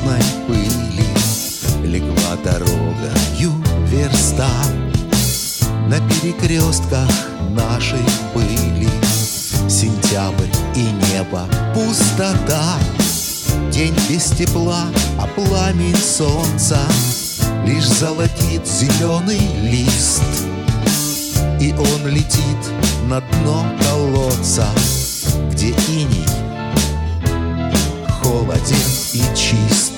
звездной пыли легла дорогою верста. На перекрестках наших были сентябрь и небо, пустота. День без тепла, а пламень солнца лишь золотит зеленый лист. И он летит на дно колодца, где иней холоден и чист.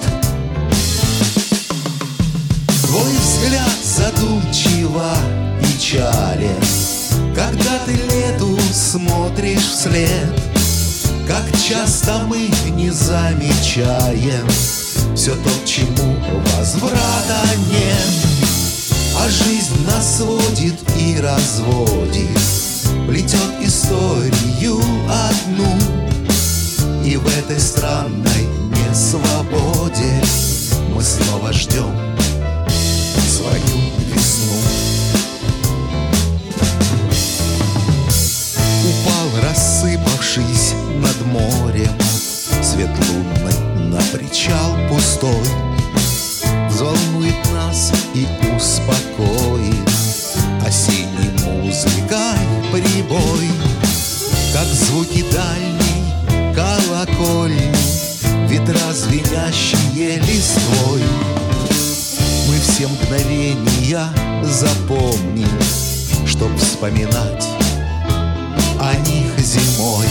Твой взгляд задумчиво печален, когда ты лету смотришь вслед. Как часто мы не замечаем все то, к чему возврата нет. А жизнь нас сводит и разводит, плетет историю одну. И в этой странной несвободе мы снова ждем свою весну. Упал, рассыпавшись над морем, свет лунный на причал пустой. Взволнует нас и успокоит осенней музыкой прибой. Как звуки дальней колокольни, ветра, звенящие листвой. Мы все мгновения запомним, чтоб вспоминать о них зимой.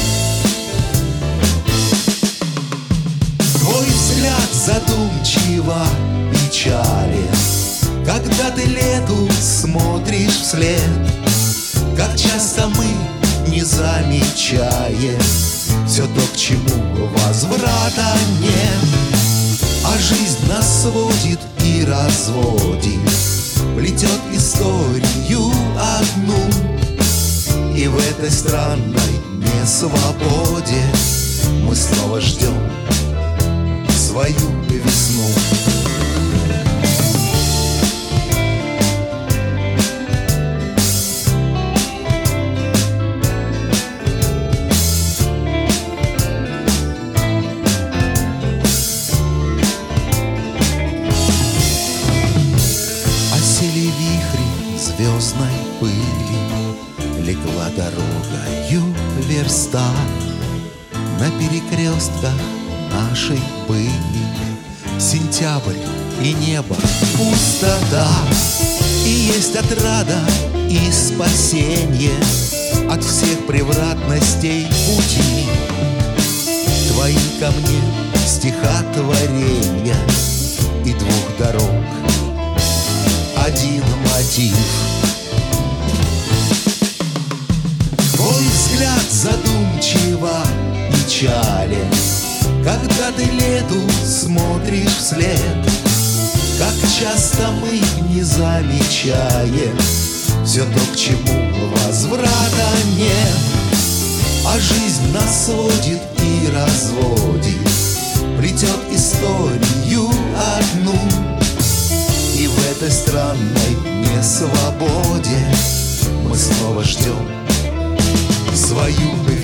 Твой взгляд задумчиво печален, когда ты лету смотришь вслед. Как часто мы не замечаем все то, к чему возврата нет. А жизнь нас сводит и разводит, плетет историю одну. И в этой странной несвободе мы снова ждем свою весну. Осели вихри звездной пыли, легла дорогою верста. На перекрестках нашей были сентябрь и небо, пустота. И есть отрада и спасенье от всех превратностей пути. Твои ко мне стихотворения и двух дорог один мотив. Твой взгляд задумчиво печален, когда ты лету смотришь вслед. Как часто мы не замечаем все то, к чему возврата нет. А жизнь нас сводит и разводит, плетет историю одну. И в этой странной несвободе мы снова ждем свою